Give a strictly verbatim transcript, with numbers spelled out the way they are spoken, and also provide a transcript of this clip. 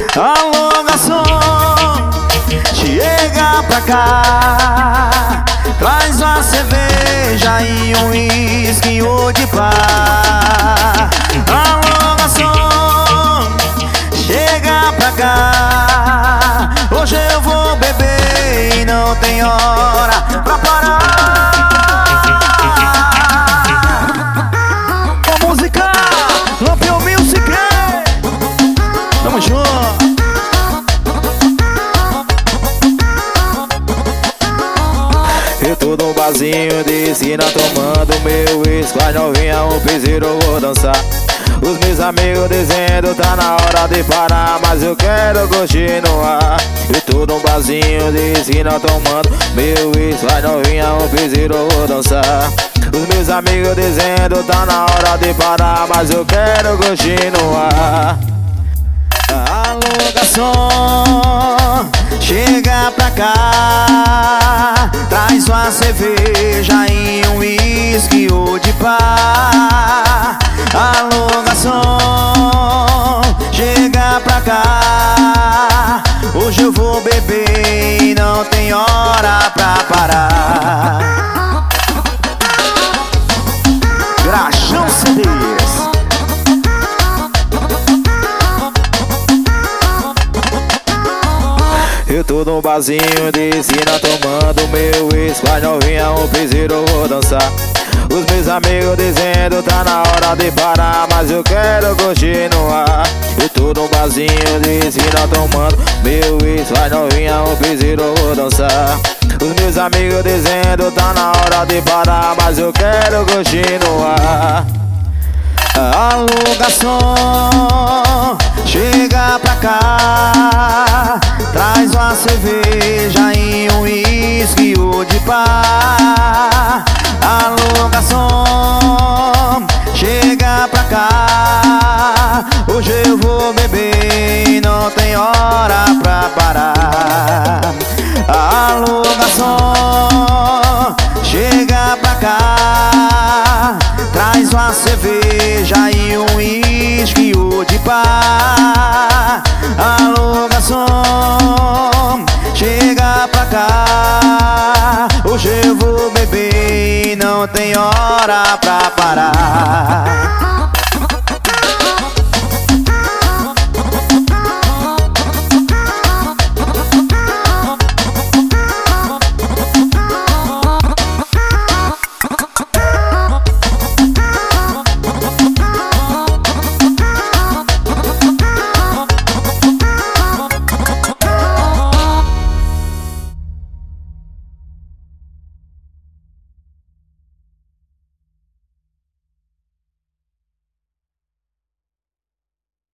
Alô, garçom, chega pra cá, traz uma cerveja e um uísque ou de pá. Alô, garçom, chega pra cá, hoje eu vou beber e não tem hora pra parar. Com música, Lampião Music, tamo junto. Eu tô num barzinho de esquina tomando meu uísque, as novinhas, um piseiro, eu vou dançar. Os meus amigos dizendo tá na hora de parar, mas eu quero continuar. Eu tô num barzinho de esquina tomando meu uísque, as novinhas, um piseiro, eu vou dançar. Os meus amigos dizendo tá na hora de parar, mas eu quero continuar. Alô, garçom, chega pra cá, traz uma cerveja e um uísque ou de pá. Alô, garçom, chega pra cá, hoje eu vou beber e não tem hora pra parar. Graxão C Ds. Eu tô num barzinho de esquina tomando meu uísque, as novinhas, um piseiro, eu vou dançar. Os meus amigos dizendo tá na hora de parar, mas eu quero continuar. Eu tô num barzinho de esquina tomando meu uísque, as novinhas, um piseiro, eu vou dançar. Os meus amigos dizendo tá na hora de parar, mas eu quero continuar. Alô, garçom, chega pra cá, traz uma cerveja e um uísque ou de pá. Alô, garçom, chega pra cá, hoje eu vou beber e não tem hora pra parar. Alô, garçom, chega pra cá, traz uma cerveja e um uísque ou de pá. Alô, garçom, chega pra cá, hoje eu vou beber e não tem hora pra parar.